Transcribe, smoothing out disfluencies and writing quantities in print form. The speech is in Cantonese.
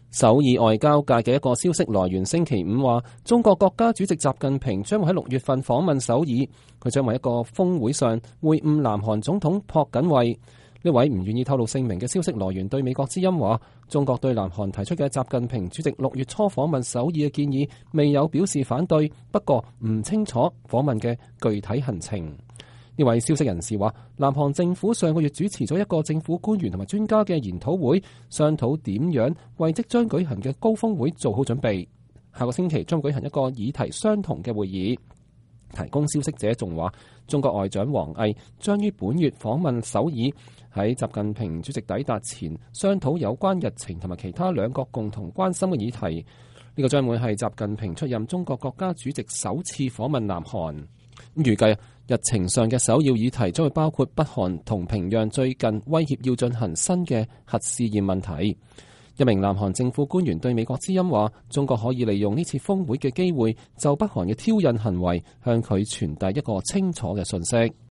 首爾外交界嘅一個消息來源星期五話，中國國家主席習近平將會喺6月份訪問首爾，佢將喺一個峰會上會晤南韓總統朴槿惠。呢位唔願意透露姓名嘅消息來源對美國之音話，中國對南韓提出嘅習近平主席6月初訪問首爾嘅建議未有表示反對，不過唔清楚訪問嘅具體行程。呢位消息人士話，南韓政府上個月主持咗一個政府官員同埋專家嘅研討會，商討點樣為即將舉行嘅高峰會做好準備。下個星期將舉行一個議題相同嘅會議。提供消息者仲話，中國外長王毅將於本月訪問首爾，喺習近平主席抵達前商討有關日程同埋其他兩國共同關心嘅議題。呢個將會係習近平出任中國國家主席首次訪問南韓。預計日程上嘅首要議題將會包括北韓同平壤最近威脅要進行新嘅核試驗問題。一名南韓政府官員對美國之音話，中國可以利用呢次峰會嘅機會，就北韓嘅挑釁行為向佢傳遞一個清楚嘅訊息。